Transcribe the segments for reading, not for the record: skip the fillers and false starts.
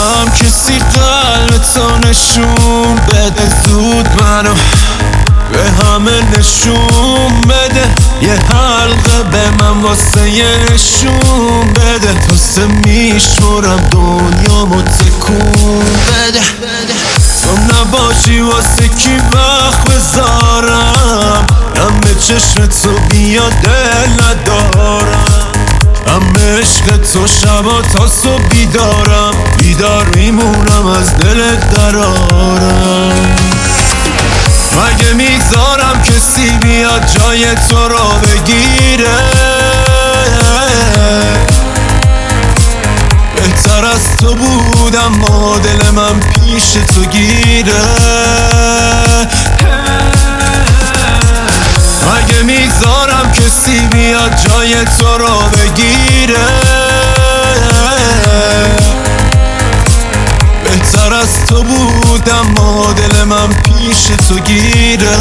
میذارم کسی قلب تو نشون بده زود منو به همه نشون بده یه حلقه به من واسه یه نشون بده تاسه میشورم دنیامو تکون بده تو نباشی واسه کی وقت بذارم همه چشم تو بیا دل ندارم همه عشق تو شبا تا صبح بیدارم بیدار میمونم از دلت درارم مگه میذارم کسی بیاد جای تو رو بگیره بهتر از تو بودم ما دل من پیش تو گیره مگه میذارم کسی بیاد جای تو رو بگیره بهتر از تو بودم ما دل من پیش تو گیره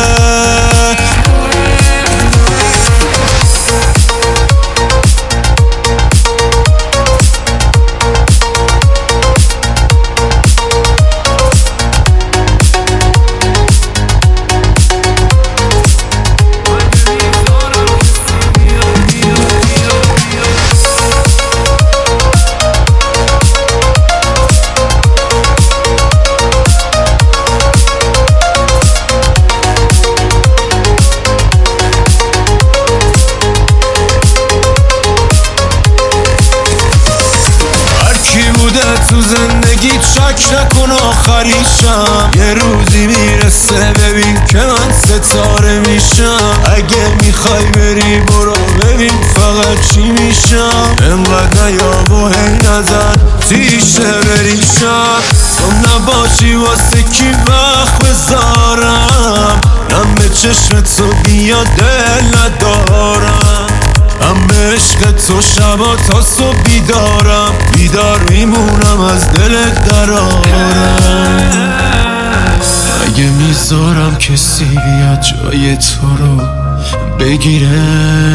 تو زندگی چک نکن آخریشم یه روزی میرسه ببین که من ستاره میشم اگه میخوای بری برو ببین فقط چی میشم انقدر نیاب و هی نزن تیشه بریشم تو نباشی واسه کی وقت بذارم همه چشم تو بیا دل ندارم همه عشق تو شبا تا صبح بیدارم بیدار میمونم از دلت درارم اگه میذارم کسی بیاد جای تو رو بگیره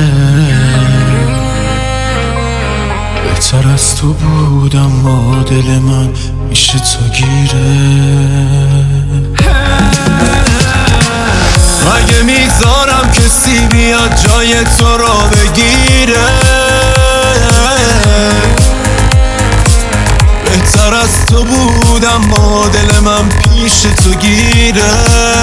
بهتر از تو بودم ما دل من میشه تو گیره مگه میذارم کسی بیاد جای تو رو بگیره بهتر از تو بودم ما دل من پیش تو گیره